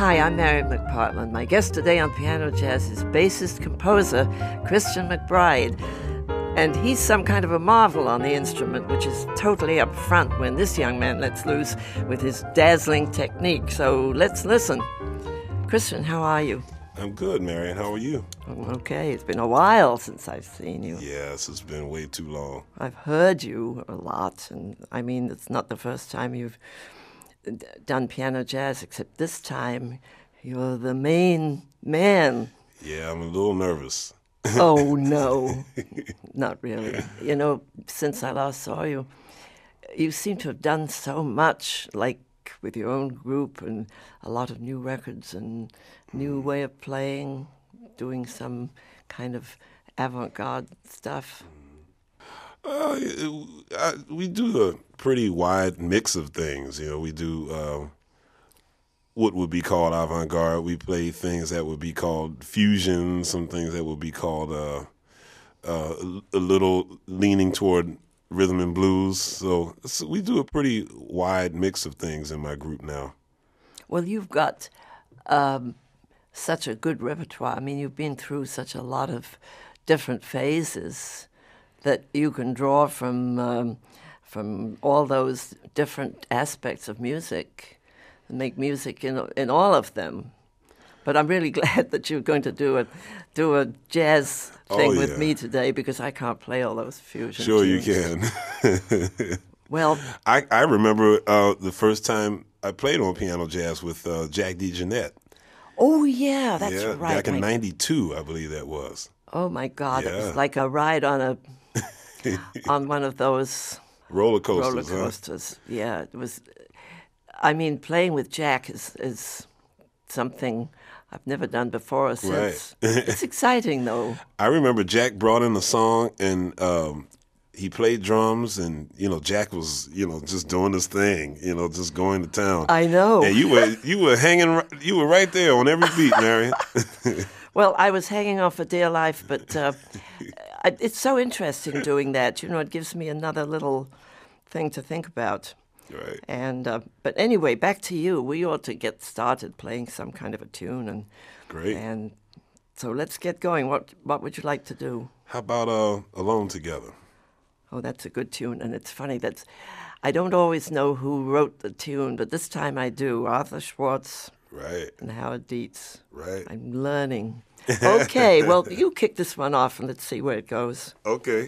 Hi, I'm Mary McPartland. My guest today on Piano Jazz is bassist-composer Christian McBride. And he's some kind of a marvel on the instrument, which is totally up front when this young man lets loose with his dazzling technique. So let's listen. Christian, how are you? I'm good, Marian. How are you? I'm okay. It's been a while since I've seen you. Yes, it's been way too long. I've heard you a lot, and I mean, it's not the first time you've done Piano Jazz, except this time you're the main man. Yeah, I'm a little nervous. Oh, no, not really. You know, since I last saw you, you seem to have done so much, like with your own group and a lot of new records and new way of playing, doing some kind of avant-garde stuff. We do a pretty wide mix of things. You know, we do what would be called avant-garde. We play things that would be called fusion, some things that would be called a little leaning toward rhythm and blues. So we do a pretty wide mix of things in my group now. Well, you've got such a good repertoire. I mean, you've been through such a lot of different phases that you can draw from all those different aspects of music and make music in all of them. But I'm really glad that you're going to do a jazz thing with me today, because I can't play all those fusion Sure, tunes. you can. Well, I remember the first time I played on Piano Jazz with Jack DeJohnette. Oh, yeah, that's right. Back in 92, I believe that was. Oh, my God. Yeah. It was like a ride on on one of those roller coasters. Huh? Yeah, it was. I mean, playing with Jack is something I've never done before or since. Right. It's exciting, though. I remember Jack brought in a song, and he played drums, and Jack was just doing his thing, just going to town. I know. And you were hanging, you were right there on every beat, Marian. Well, I was hanging on for dear life, but it's so interesting doing that. It gives me another little thing to think about. Right. And but anyway, back to you. We ought to get started playing some kind of a tune, and great. And so let's get going. What would you like to do? How about Alone Together? Oh, that's a good tune, and it's funny that I don't always know who wrote the tune, but this time I do. Arthur Schwartz. Right. And Howard Dietz. Right. I'm learning. Okay, well, you kick this one off and let's see where it goes. Okay.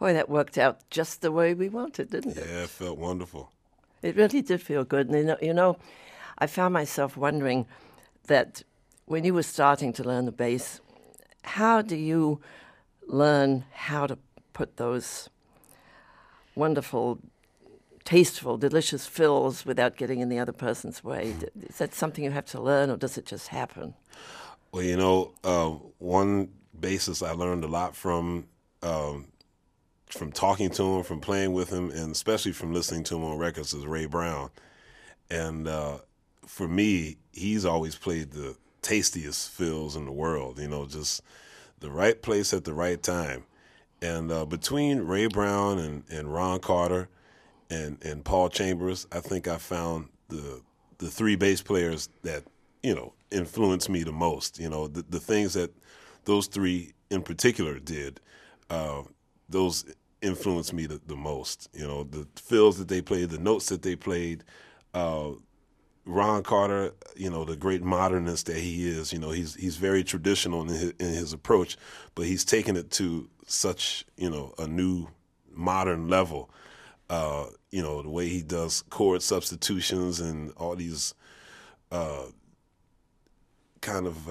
Boy, that worked out just the way we wanted, didn't it? Yeah, it felt wonderful. It really did feel good. And I found myself wondering that when you were starting to learn the bass, how do you learn how to put those wonderful, tasteful, delicious fills without getting in the other person's way? Is that something you have to learn, or does it just happen? Well, one bassist I learned a lot from talking to him, from playing with him, and especially from listening to him on records is Ray Brown. And for me, he's always played the tastiest fills in the world, just the right place at the right time. And between Ray Brown and Ron Carter and Paul Chambers, I think I found the three bass players that, influenced me the most. The things that those three in particular did, those influenced me the most. The fills that they played, the notes that they played. Ron Carter, the great modernist that he is, he's very traditional in his approach, but he's taken it to such, a new modern level. The way he does chord substitutions and all these kind of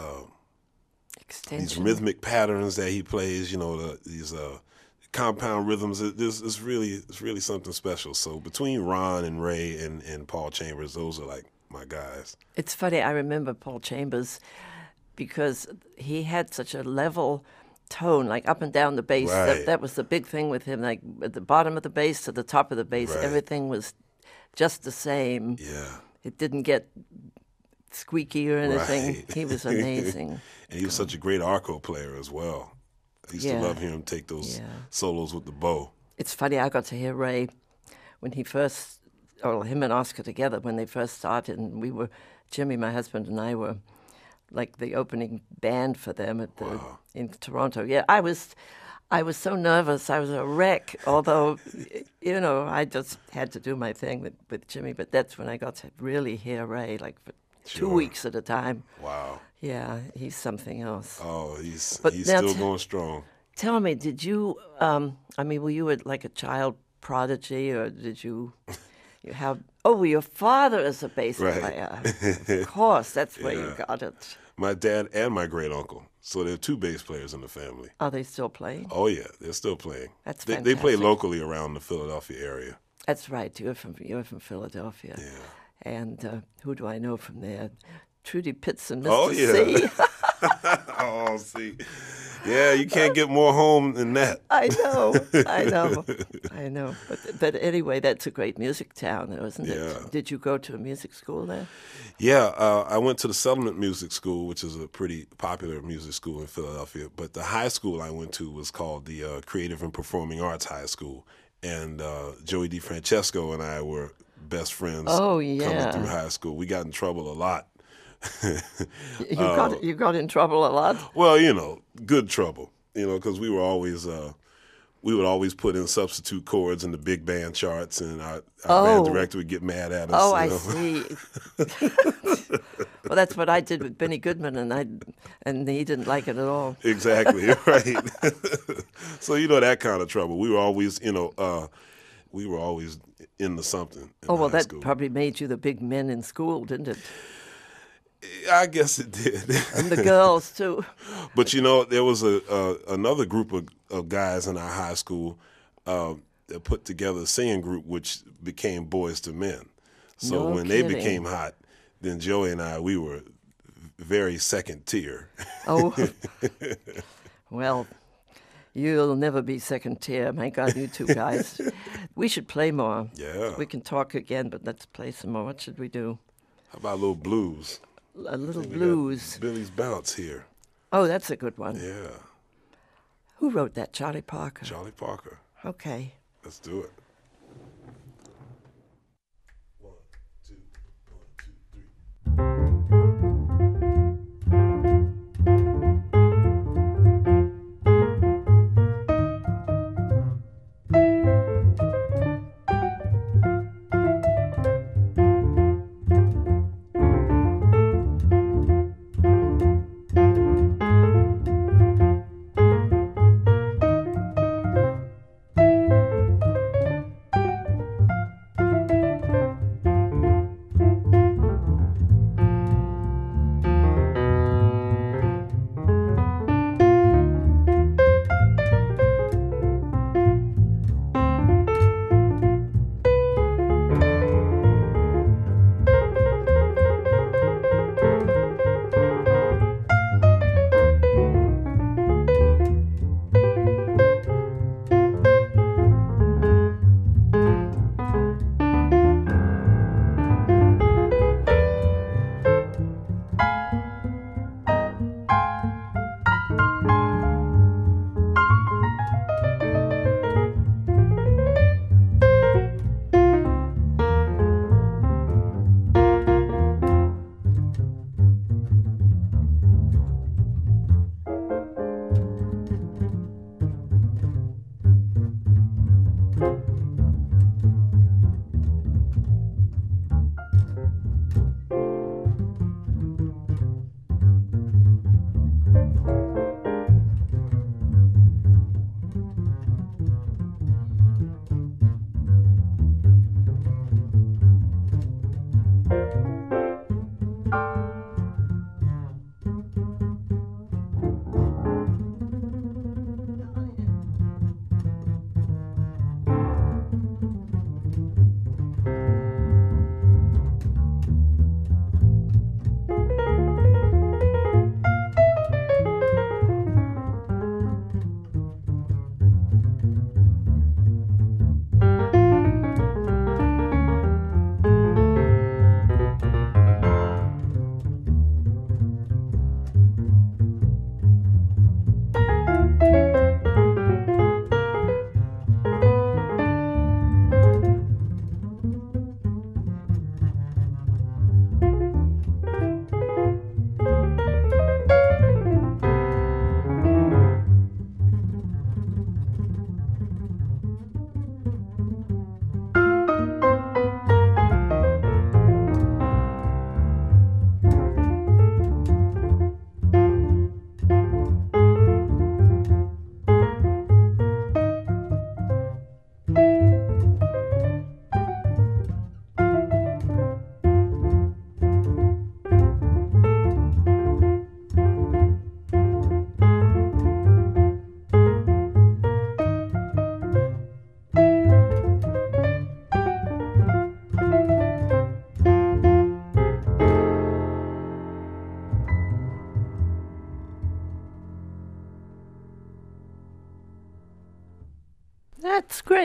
these rhythmic patterns that he plays, these compound rhythms. It's really something special. So between Ron and Ray and Paul Chambers, those are like my guys. It's funny. I remember Paul Chambers because he had such a level tone, like up and down the bass. Right. That was the big thing with him. Like at the bottom of the bass to the top of the bass, right. Everything was just the same. Yeah. It didn't get squeaky or anything. Right. He was amazing. And he was such a great arco player as well. I used to love hearing him take those solos with the bow. It's funny, I got to hear Ray when he first, or him and Oscar together, when they first started, and Jimmy, my husband, and I were like the opening band for them in Toronto. Yeah, I was so nervous. I was a wreck, although, I just had to do my thing with Jimmy, but that's when I got to really hear Ray, like for 2 weeks at a time. Wow. Yeah, he's something else. Oh, he's still going strong. Tell me, did you, were you like a child prodigy, or did you have, your father is a bass player. Of course, that's where you got it. My dad and my great uncle. So there are two bass players in the family. Are they still playing? Oh, yeah, they're still playing. That's fantastic. They play locally around the Philadelphia area. That's right. You're from Philadelphia. Yeah. And who do I know from there? Trudy Pitts and Mr. C. Oh, see. Yeah, you can't get more home than that. I know. But anyway, that's a great music town, isn't it? Yeah. Did you go to a music school there? Yeah, I went to the Settlement Music School, which is a pretty popular music school in Philadelphia. But the high school I went to was called the Creative and Performing Arts High School. And Joey DeFrancesco and I were best friends coming through high school. We got in trouble a lot. You got in trouble a lot? Well, good trouble, because we would always put in substitute chords in the big band charts, and our band director would get mad at us. Oh, I see. Well, that's what I did with Benny Goodman, and he didn't like it at all. Exactly, right. So that kind of trouble. We were always, into something. That school. Probably made you the big men in school, didn't it? I guess it did. And the girls, too. But, there was another group of guys in our high school that put together a singing group, which became Boys to Men. So when they became hot, then Joey and I, we were very second tier. Oh, well, you'll never be second tier. My God, you two guys. We should play more. Yeah. We can talk again, but let's play some more. What should we do? How about a little blues? A little blues. Billy's Bounce here. Oh, that's a good one. Yeah. Who wrote that? Charlie Parker? Charlie Parker. Okay. Let's do it. 1, 2, 1, 2, 3.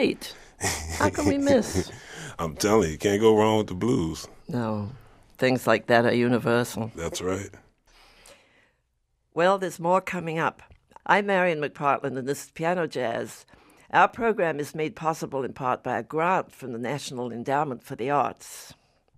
great. How can we miss? I'm telling you, can't go wrong with the blues. No, things like that are universal. That's right. Well, there's more coming up. I'm Marion McPartland, and this is Piano Jazz. Our program is made possible in part by a grant from the National Endowment for the Arts.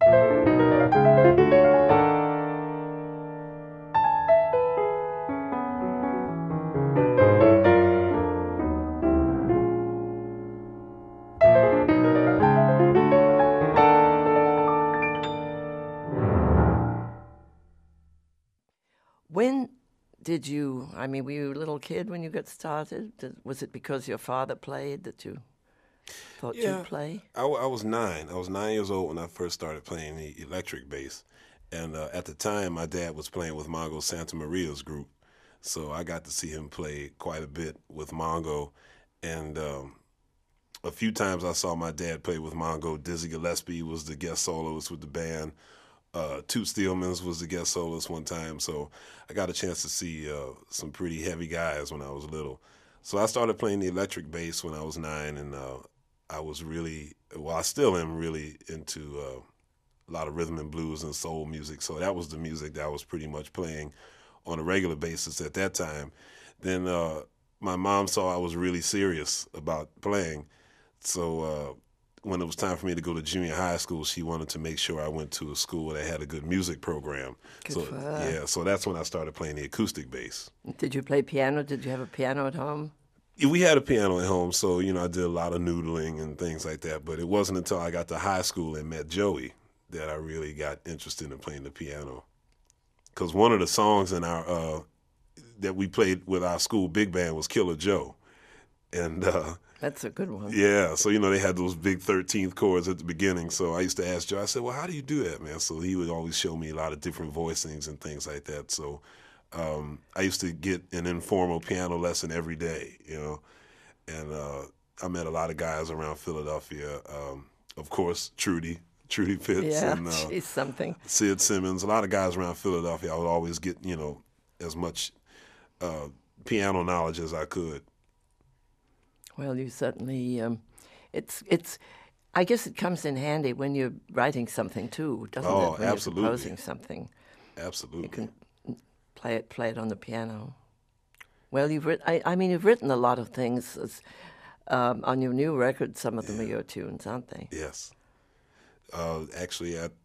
When did you, were you a little kid when you got started? Was it because your father played that you thought you'd play? I was 9. I was 9 years old when I first started playing the electric bass. And at the time, my dad was playing with Mongo Santa Maria's group. So I got to see him play quite a bit with Mongo. And a few times I saw my dad play with Mongo. Dizzy Gillespie was the guest soloist with the band. Toot Steelmans was the guest soloist one time, so I got a chance to see some pretty heavy guys when I was little. So I started playing the electric bass when I was 9, and I was really, well, I still am really into a lot of rhythm and blues and soul music, so that was the music that I was pretty much playing on a regular basis at that time. Then my mom saw I was really serious about playing, so when it was time for me to go to junior high school, she wanted to make sure I went to a school that had a good music program. Good for her. Yeah, so that's when I started playing the acoustic bass. Did you play piano? Did you have a piano at home? We had a piano at home, so, I did a lot of noodling and things like that. But it wasn't until I got to high school and met Joey that I really got interested in playing the piano. Because one of the songs in our that we played with our school big band was Killer Joe. And that's a good one. Yeah, so, they had those big 13th chords at the beginning. So I used to ask Joe, I said, well, how do you do that, man? So he would always show me a lot of different voicings and things like that. So I used to get an informal piano lesson every day, And I met a lot of guys around Philadelphia. Of course, Trudy Pitts. Yeah, and she's something. Sid Simmons, a lot of guys around Philadelphia. I would always get, as much piano knowledge as I could. Well, you certainly, it's. I guess it comes in handy when you're writing something too, doesn't it? When Absolutely. You're composing something. Absolutely. You can play it on the piano. Well, you've written a lot of things on your new record. Some of them are your tunes, aren't they? Yes. Actually, at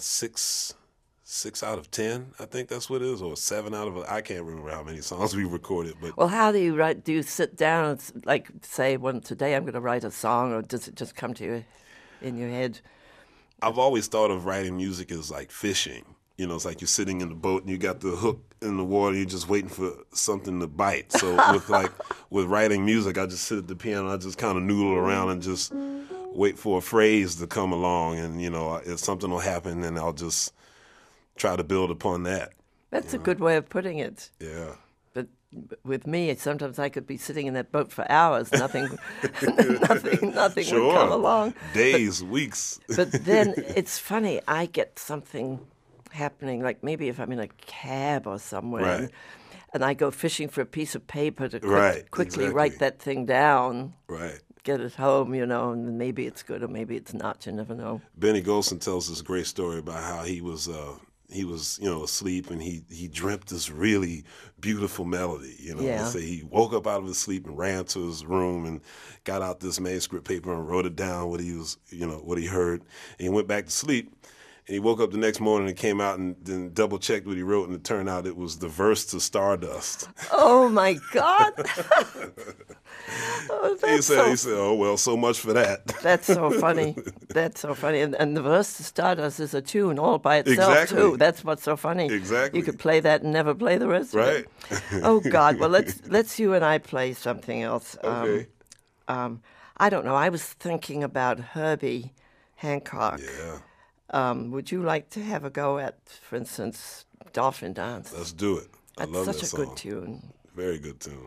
6 out of 10, I think that's what it is, or 7 out of, I can't remember how many songs we recorded. But well, how do you write? Do you sit down and say, "Well, today I'm going to write a song," or does it just come to you in your head? I've always thought of writing music as like fishing. It's like you're sitting in the boat and you got the hook in the water, you're just waiting for something to bite. So with writing music, I just sit at the piano, I just kind of noodle around and just wait for a phrase to come along, and if something will happen, then I'll just try to build upon that. That's a good way of putting it. Yeah. But with me, sometimes I could be sitting in that boat for hours, nothing Sure. would come along. Days, weeks. But then it's funny, I get something happening, like maybe if I'm in a cab or somewhere, Right. and I go fishing for a piece of paper to quickly exactly. write that thing down. Right. Get it home, and maybe it's good or maybe it's not. You never know. Benny Golson tells this great story about how he was asleep, and he dreamt this really beautiful melody. Yeah. Say he woke up out of his sleep and ran to his room and got out this manuscript paper and wrote it down, what he heard. And he went back to sleep. And he woke up the next morning and came out and then double-checked what he wrote, and it turned out it was the verse to Stardust. Oh, my God. He said, oh, well, so much for that. That's so funny. That's so funny. And the verse to Stardust is a tune all by itself, Exactly. too. That's what's so funny. Exactly. You could play that and never play the rest of it. Right. Oh, God. Well, let's you and I play something else. Okay. I don't know. I was thinking about Herbie Hancock. Yeah. Would you like to have a go at, for instance, Dolphin Dance? Let's do it. I love that That's such a good tune. Very good tune.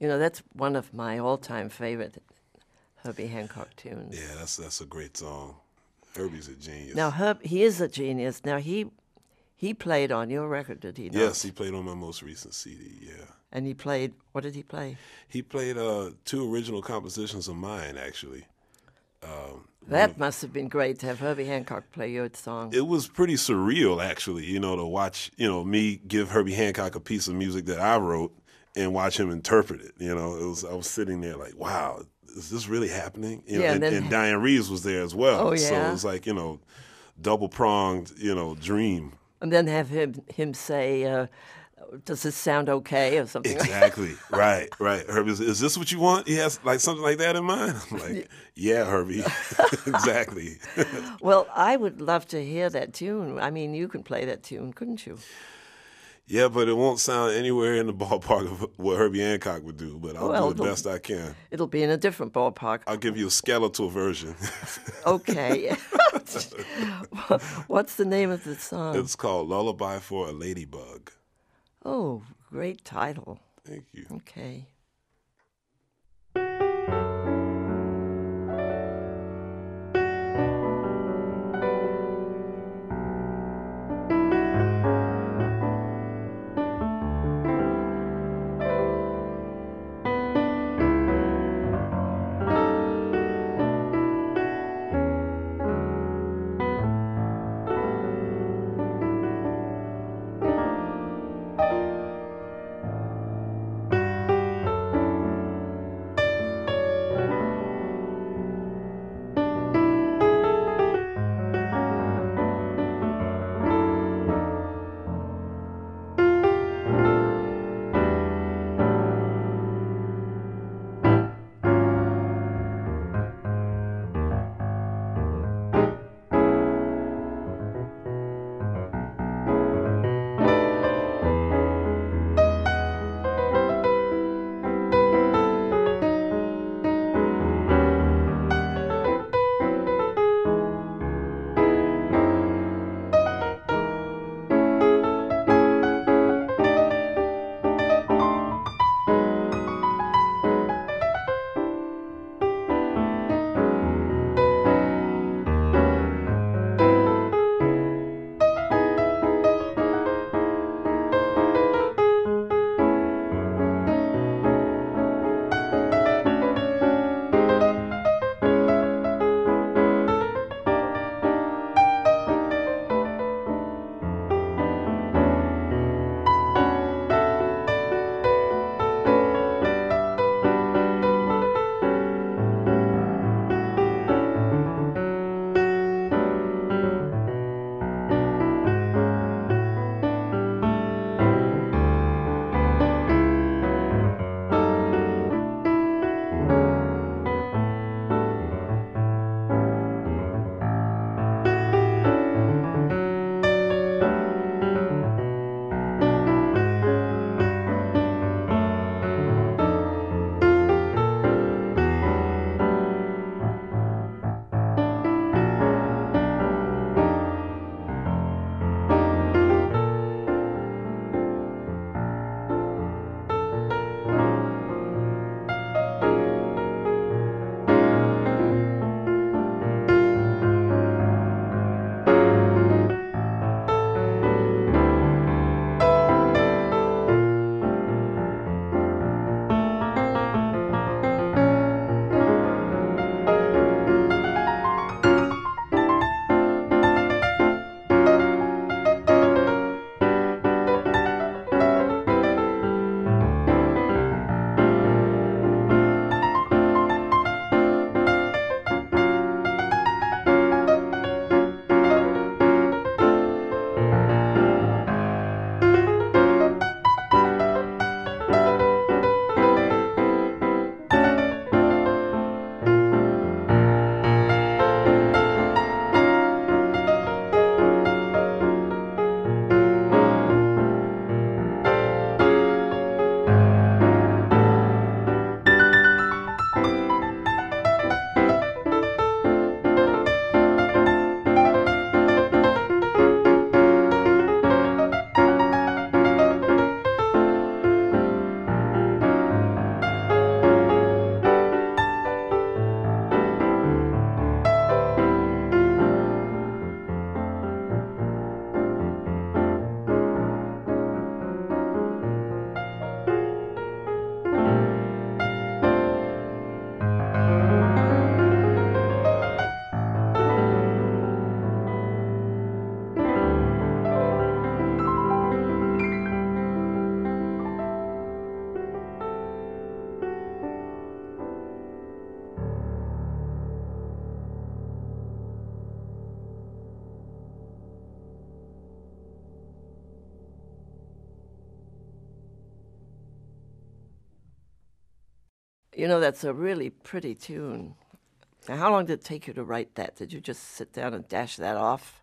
You know, that's one of my all-time favorite Herbie Hancock tunes. Yeah, that's a great song. Herbie's a genius. Now, he is a genius. Now, he played on your record, did he not? Yes, he played on my most recent CD, yeah. And he played, what did he play? He played 2 original compositions of mine, actually. That must have been great to have Herbie Hancock play your song. It was pretty surreal, actually, to watch, me give Herbie Hancock a piece of music that I wrote and watch him interpret it. I was sitting there like, wow, is this really happening? And Diane Reeves was there as well. Oh, yeah. So it was like, double-pronged, dream. And then have him say, does this sound okay or something? Exactly. Right. Herbie, is this what you want? He has like something like that in mind. I'm like, yeah, Herbie. Exactly. Well, I would love to hear that tune. I mean, you can play that tune, couldn't you? Yeah, but it won't sound anywhere in the ballpark of what Herbie Hancock would do, but I'll do the best I can. It'll be in a different ballpark. I'll give you a skeletal version. Okay. What's the name of the song? It's called Lullaby for a Ladybug. Oh, great title. Thank you. Okay. You know, that's a really pretty tune. Now, how long did it take you to write that? Did you just sit down and dash that off?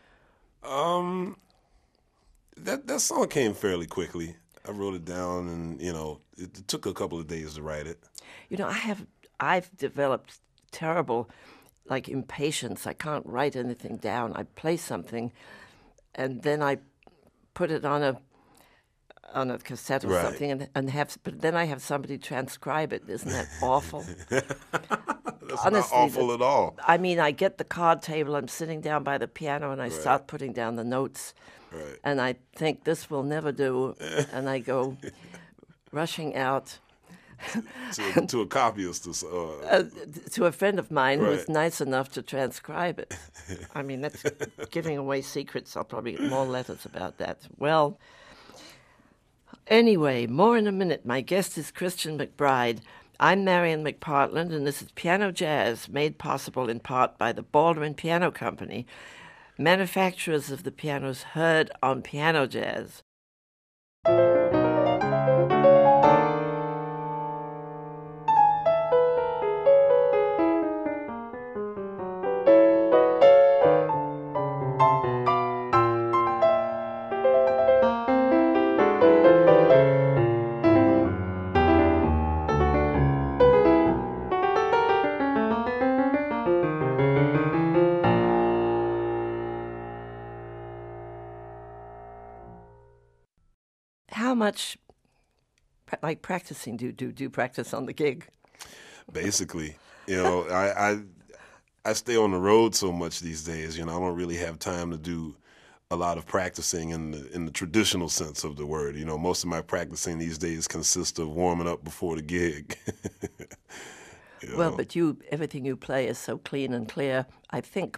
That song came fairly quickly. I wrote it down, and it took a couple of days to write it. You know, I've developed terrible, like, impatience. I can't write anything down. I play something, and then I put it on a cassette or Right. something, but then I have somebody transcribe it. Isn't that awful? That's Honestly, not awful at all. I mean, I get the card table. I'm sitting down by the piano, and I start putting down the notes. Right. And I think this will never do, and I go rushing out To a copyist. to a friend of mine who was Right. nice enough to transcribe it. I mean, that's giving away secrets. I'll probably get more letters about that. Well, anyway, more in a minute. My guest is Christian McBride. I'm Marion McPartland, and this is Piano Jazz, made possible in part by the Baldwin Piano Company, manufacturers of the pianos heard on Piano Jazz. How much, like, practicing do you do? Do you practice on the gig? Basically, I stay on the road so much these days. I don't really have time to do a lot of practicing in the traditional sense of the word. Most of my practicing these days consists of warming up before the gig. Well, but everything you play is so clean and clear. I think,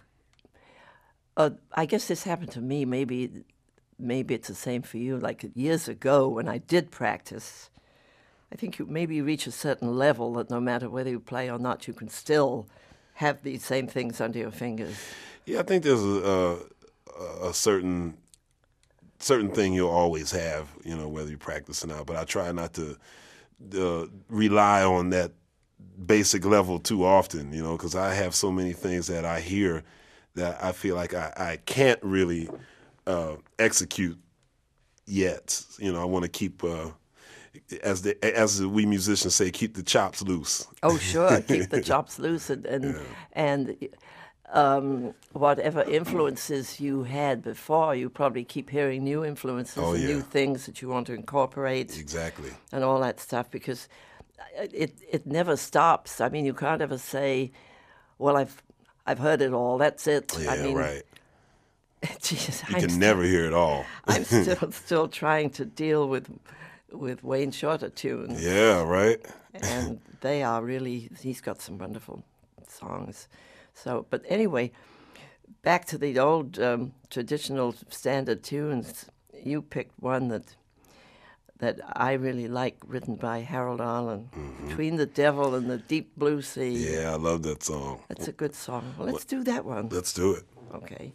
I guess this happened to me. Maybe it's the same for you. Like years ago when I did practice, I think you maybe reach a certain level that no matter whether you play or not, you can still have these same things under your fingers. Yeah, I think there's a certain thing you'll always have, whether you practice or not. But I try not to rely on that basic level too often, because I have so many things that I hear that I feel like I can't really execute yet. I want to keep, as we musicians say, keep the chops loose. Oh, sure, keep the chops loose and whatever influences you had before, you probably keep hearing new influences and new things that you want to incorporate. Exactly. And all that stuff, because it never stops. I mean, you can't ever say, well, I've heard it all, that's it. Yeah, I mean, right. Geez, You can never hear it all. I'm still trying to deal with Wayne Shorter tunes. Yeah, right. And they are really, he's got some wonderful songs. So, but anyway, back to the old traditional standard tunes. You picked one that I really like, written by Harold Arlen, Between the Devil and the Deep Blue Sea. Yeah, I love that song. That's a good song. Well, let's do that one. Let's do it. Okay.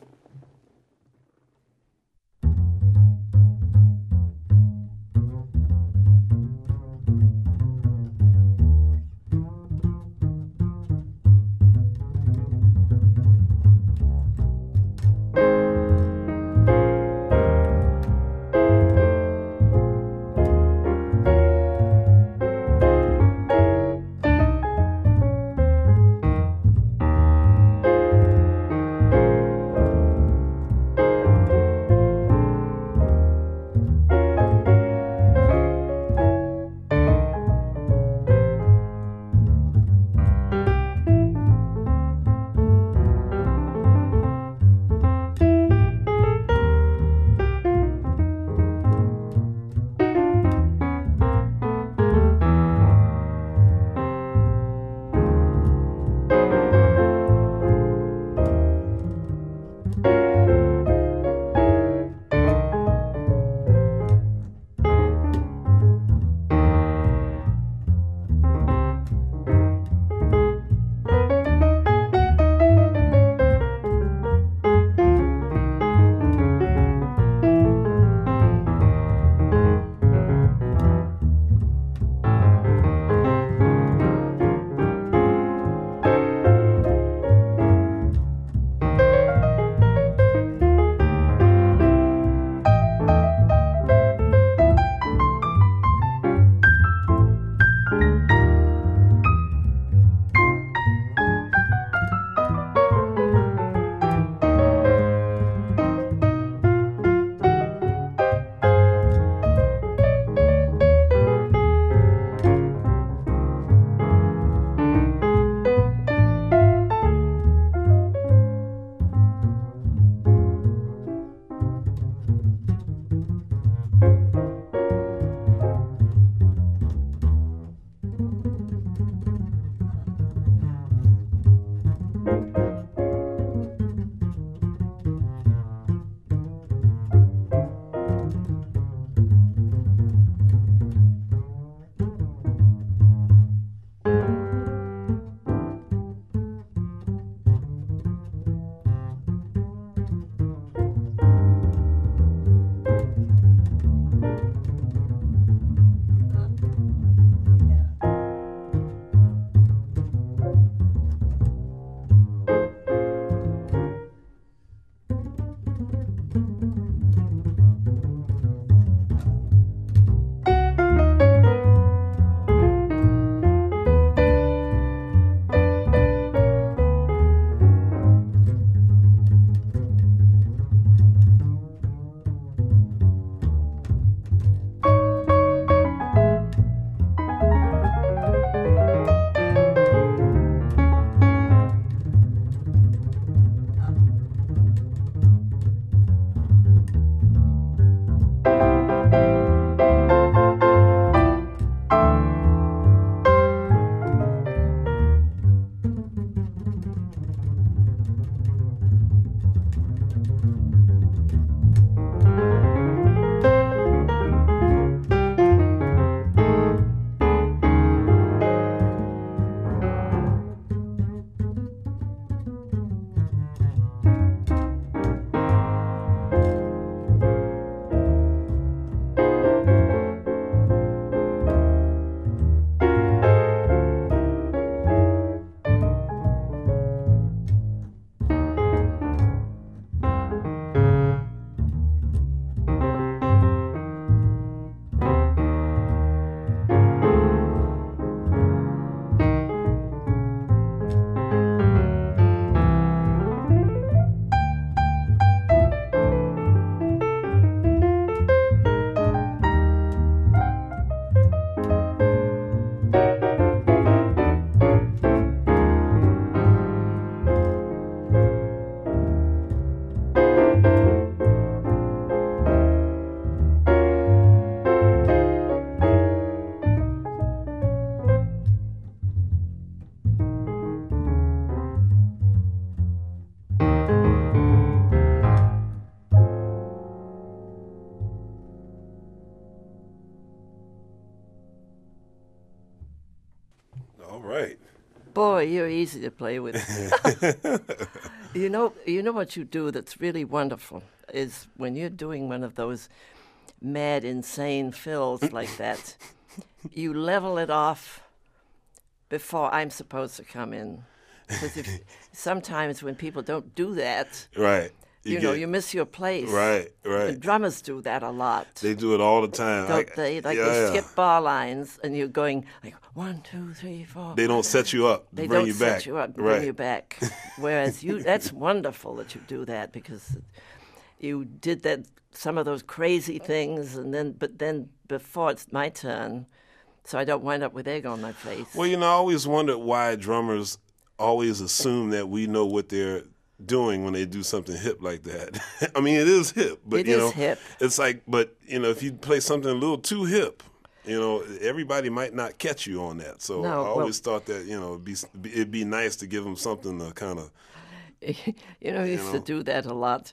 right. Boy, you're easy to play with. You know what you do that's really wonderful is when you're doing one of those mad, insane fills like that, you level it off before I'm supposed to come in. Because sometimes when people don't do that, Right. you miss your place. Right, right. The drummers do that a lot. They do it all the time. Don't they? Like they skip bar lines, and you're going like 1, 2, 3, 4. They don't set you up to They bring don't you back. set you up and right. bring you back. Whereas that's wonderful that you do that because you did some of those crazy things, but then before it's my turn, so I don't wind up with egg on my face. Well, I always wondered why drummers always assume that we know what they're doing when they do something hip like that. I mean, it is hip, but it is hip. It's like, but if you play something a little too hip, everybody might not catch you on that. So I always thought that it'd be nice to give them something to kind of. Used to do that a lot.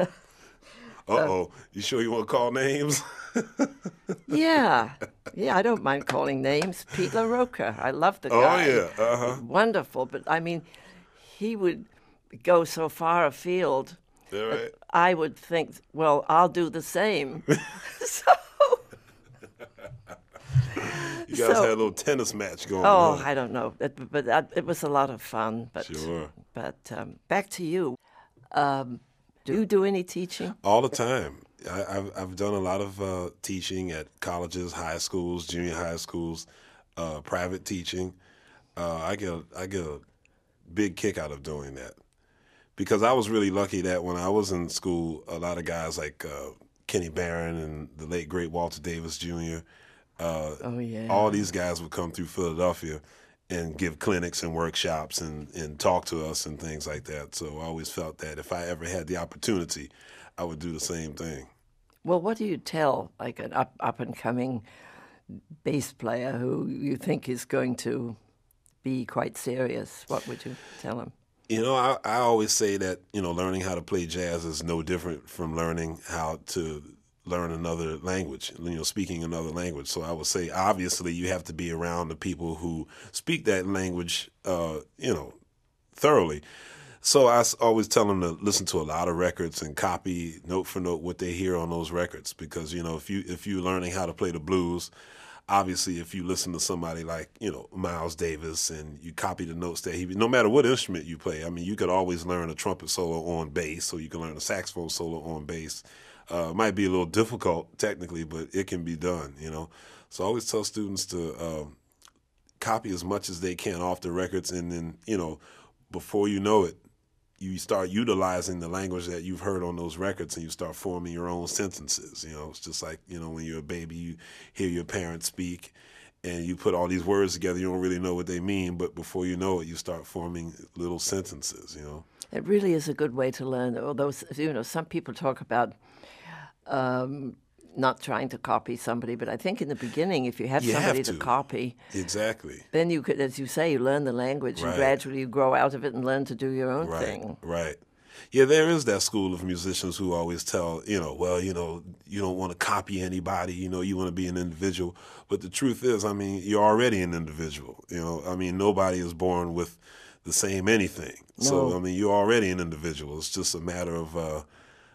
You sure you want to call names? Yeah, I don't mind calling names. Pete LaRocca, I love the guy. Oh yeah, wonderful. But I mean, he would go so far afield. Right. I would think, well, I'll do the same. So. You guys had a little tennis match going on. Oh, I don't know, but it was a lot of fun. But, sure. But back to you. Do you do any teaching? All the time. I've done a lot of teaching at colleges, high schools, junior high schools, private teaching. I get a big kick out of doing that because I was really lucky that when I was in school, a lot of guys like Kenny Barron and the late great Walter Davis Jr. All these guys would come through Philadelphia and give clinics and workshops and talk to us and things like that. So I always felt that if I ever had the opportunity, I would do the same thing. Well, what do you tell like an up-and-coming bass player who you think is going to be quite serious? What would you tell him? I always say that, learning how to play jazz is no different from learning how to learn another language, speaking another language. So I would say, obviously, you have to be around the people who speak that language, thoroughly. So I always tell them to listen to a lot of records and copy note for note what they hear on those records. Because, if you're learning how to play the blues, obviously, if you listen to somebody like, Miles Davis and you copy the notes that no matter what instrument you play, I mean, you could always learn a trumpet solo on bass, or you can learn a saxophone solo on bass. It might be a little difficult technically, but it can be done, So I always tell students to copy as much as they can off the records, and then, before you know it, you start utilizing the language that you've heard on those records, and you start forming your own sentences. It's just like, when you're a baby, you hear your parents speak, and you put all these words together. You don't really know what they mean, but before you know it, you start forming little sentences, It really is a good way to learn. Although, some people talk about not trying to copy somebody, but I think in the beginning, if you have somebody to copy, exactly, then you could, as you say, you learn the language, and gradually you grow out of it and learn to do your own thing. Right. Yeah, there is that school of musicians who always tell, you don't want to copy anybody, you want to be an individual. But the truth is, I mean, you're already an individual. Nobody is born with the same anything. No. So, I mean, you're already an individual. It's just a matter of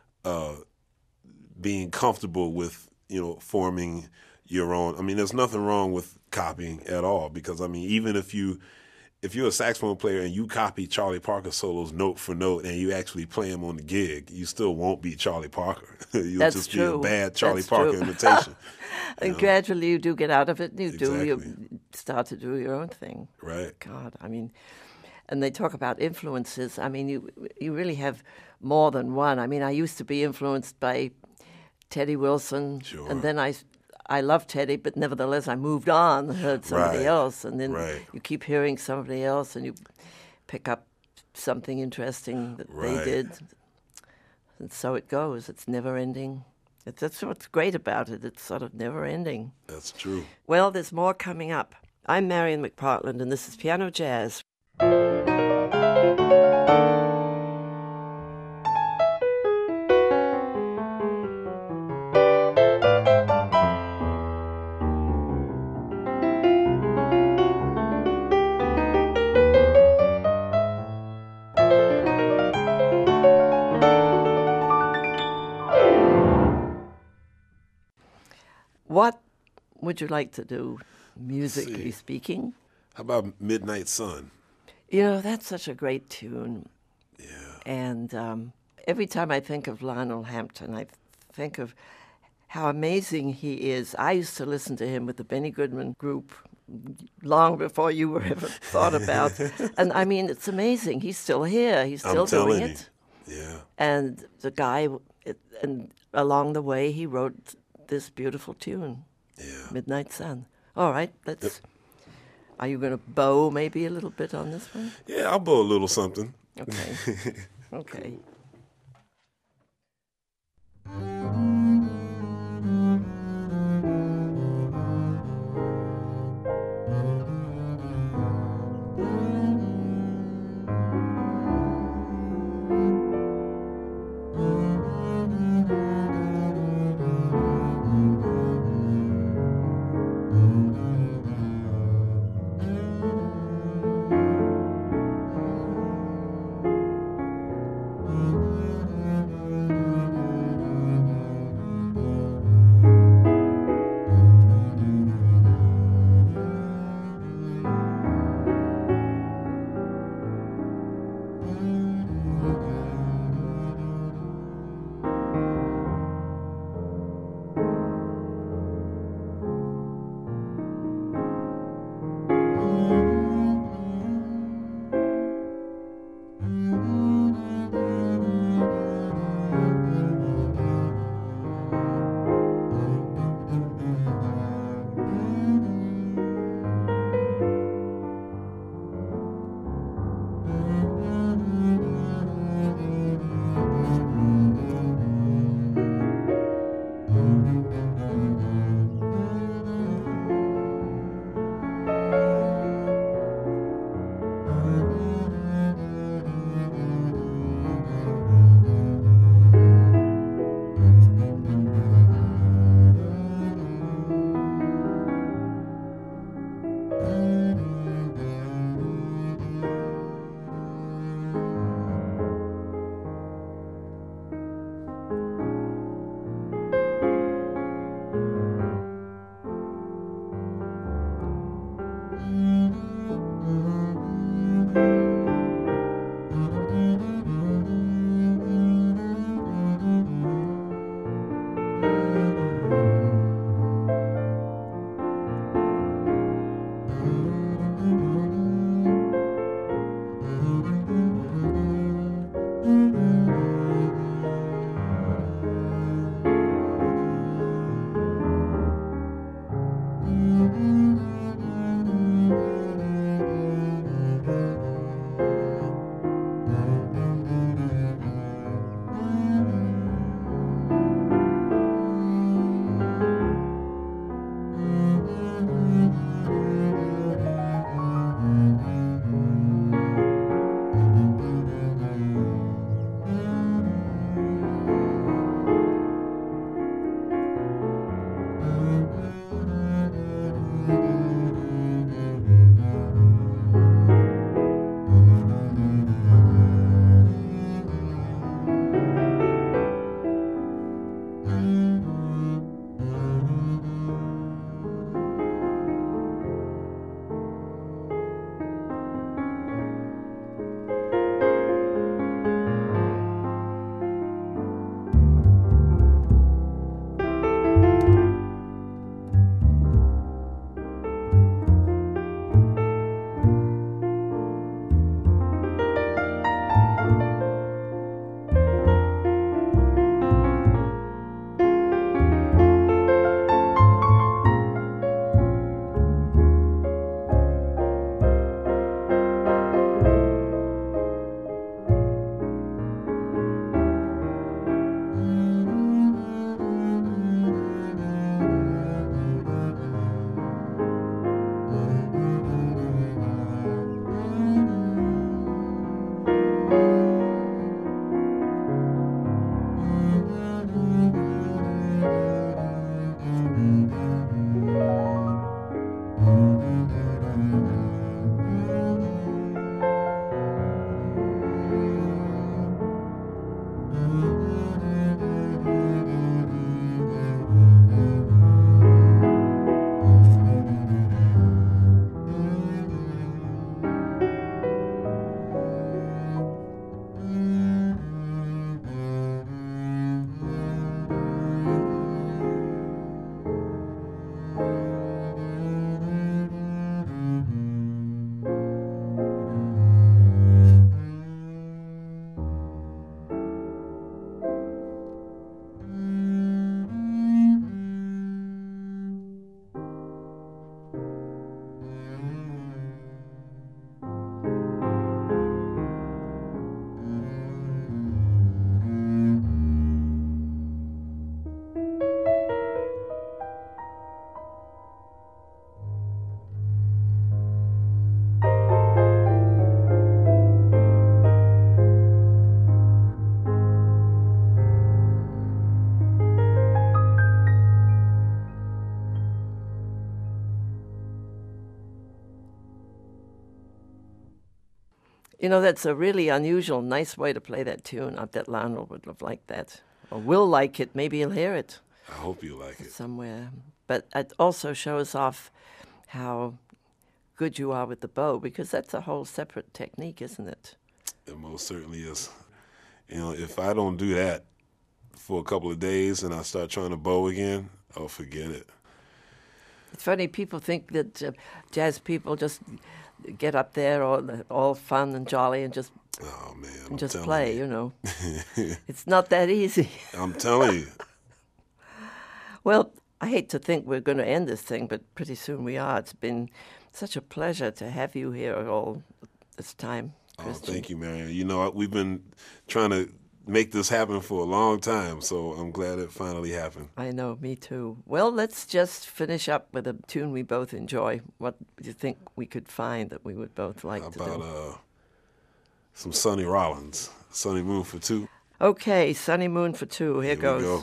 being comfortable with, forming your own. I mean, there's nothing wrong with copying at all, because, I mean, even if you're a saxophone player and you copy Charlie Parker solos note for note and you actually play them on the gig, you still won't be Charlie Parker. You'll That's just true. be a bad Charlie That's Parker true. imitation. And gradually you do get out of it, and Exactly. you start to do your own thing. Right. God, I mean, and they talk about influences. I mean, you really have more than one. I mean, I used to be influenced by Teddy Wilson, Sure. and then I love Teddy, but nevertheless I moved on, heard somebody Right. else, and then Right. you keep hearing somebody else, and you pick up something interesting that they Right. did, and so it goes. It's never ending. That's what's great about it. It's sort of never ending. That's true. Well, there's more coming up. I'm Marion McPartland, and this is Piano Jazz. would you like to do, musically see. speaking? How about Midnight Sun? You know, that's such a great tune. Yeah. And every time I think of Lionel Hampton, I think of how amazing he is. I used to listen to him with the Benny Goodman Group long before you were ever thought about. And I mean, it's amazing. He's still here. He's still doing it. Yeah. And the guy, and along the way, he wrote this beautiful tune, Yeah. Midnight Sun. All right, let's. Are you going to bow maybe a little bit on this one? Yeah, I'll bow a little something. Okay. Okay. You know, that's a really unusual, nice way to play that tune. I bet Lionel would have liked that. Or will like it. Maybe he'll hear it I hope you like it. somewhere. But it also shows off how good you are with the bow, because that's a whole separate technique, isn't it? It most certainly is. You know, if I don't do that for a couple of days and I start trying to bow again, oh, forget it. It's funny, people think that jazz people just get up there all fun and jolly and just Oh, man. I'm just telling play, you. you know. It's not that easy. I'm telling you. Well, I hate to think we're going to end this thing, but pretty soon we are. It's been such a pleasure to have you here all this time, Oh, Christian. thank you, Marion. You know, we've been trying to make this happen for a long time, so I'm glad it finally happened. I know, me too. Well, let's just finish up with a tune we both enjoy. What do you think we could find that we would both like How to about do? some Sonny Rollins, Sonny Moon for Two? Okay, Sunny Moon for Two. Here we goes. go.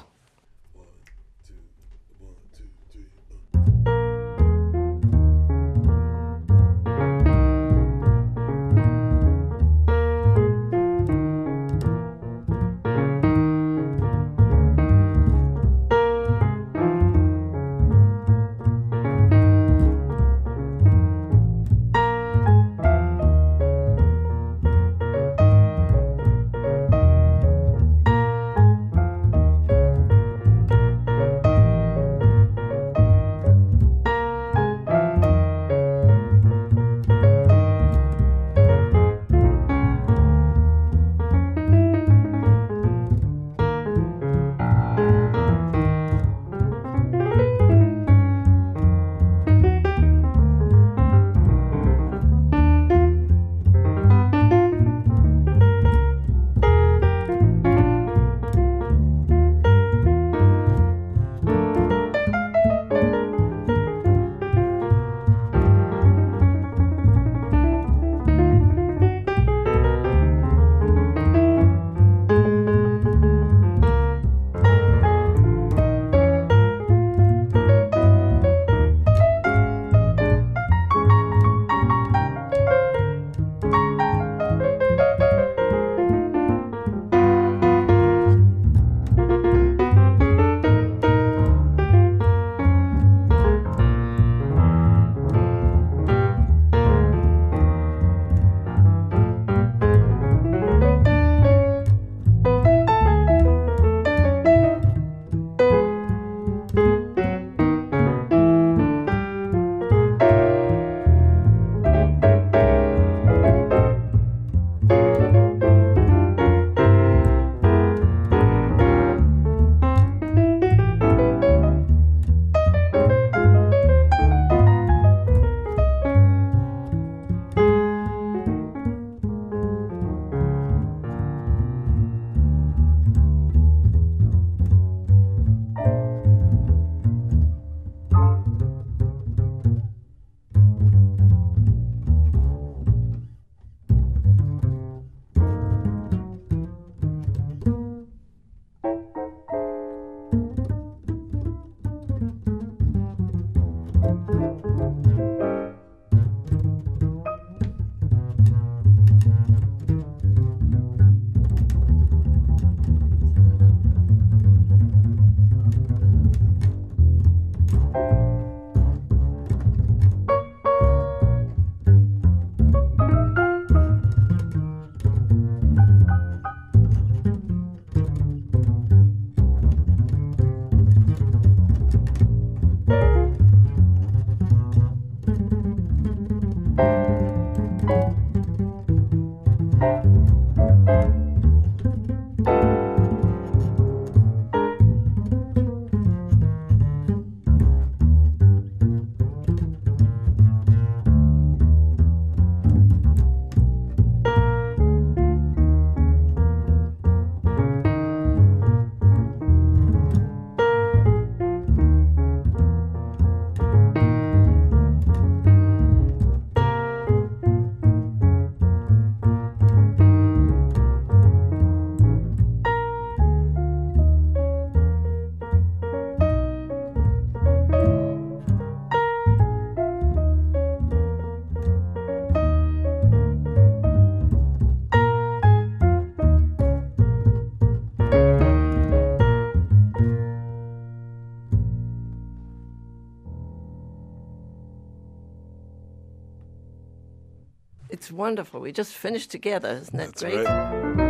wonderful. We just finished together. Isn't that That's great? right.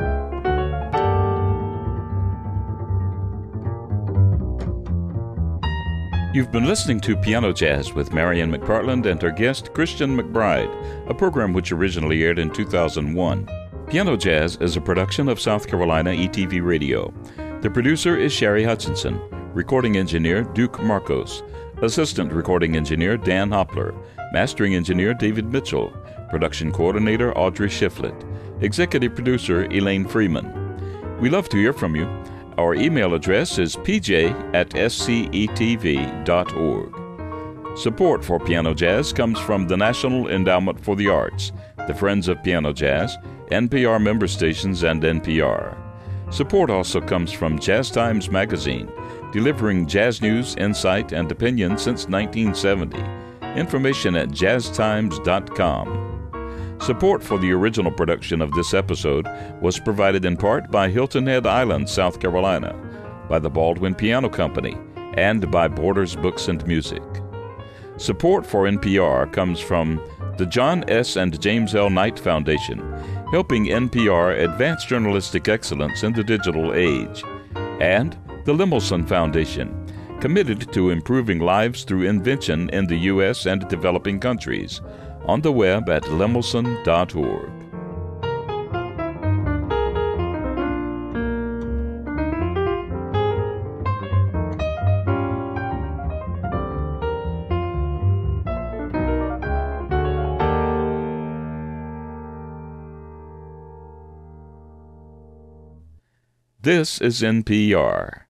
You've been listening to Piano Jazz with Marian McPartland and her guest, Christian McBride, a program which originally aired in 2001. Piano Jazz is a production of South Carolina ETV Radio. The producer is Sherry Hutchinson, recording engineer Duke Marcos, assistant recording engineer Dan Hopler, mastering engineer David Mitchell, production coordinator Audrey Shiflett, executive producer Elaine Freeman. We love to hear from you. Our email address is pj@scetv.org. Support for Piano Jazz comes from the National Endowment for the Arts, the Friends of Piano Jazz, NPR member stations, and NPR. Support also comes from Jazz Times Magazine, delivering jazz news, insight, and opinion since 1970. Information at jazztimes.com. Support for the original production of this episode was provided in part by Hilton Head Island, South Carolina, by the Baldwin Piano Company, and by Borders Books and Music. Support for NPR comes from the John S. and James L. Knight Foundation, helping NPR advance journalistic excellence in the digital age, and the Lemelson Foundation, committed to improving lives through invention in the U.S. and developing countries. On the web at lemelson.org. This is NPR.